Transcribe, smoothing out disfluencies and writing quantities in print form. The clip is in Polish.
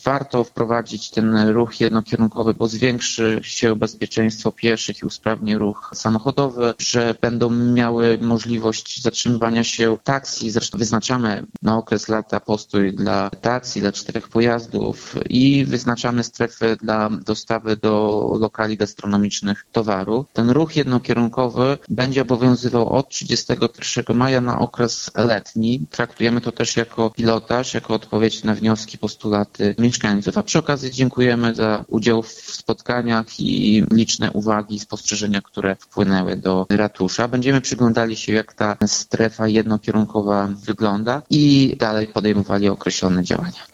warto wprowadzić ten ruch jednokierunkowy, bo zwiększy się bezpieczeństwo pieszych i usprawni ruch samochodowy, że będą miały możliwość zatrzymywania się taksi. Zresztą wyznaczamy na okres lata postój dla taksi, dla 4 pojazdów i wyznaczamy strefy dla dostawy do lokali gastronomicznych towaru. Ten ruch jednokierunkowy będzie obowiązywał od 31 maja na okres letni. Traktujemy to też jako pilotaż, jako odpowiedź na wnioski, postulaty mieszkańców. A przy okazji dziękujemy za udział w spotkaniach i liczne uwagi i spostrzeżenia, które wpłynęły do ratusza. Będziemy przyglądali się, jak ta strefa jednokierunkowa wygląda i dalej podejmowali określone działania.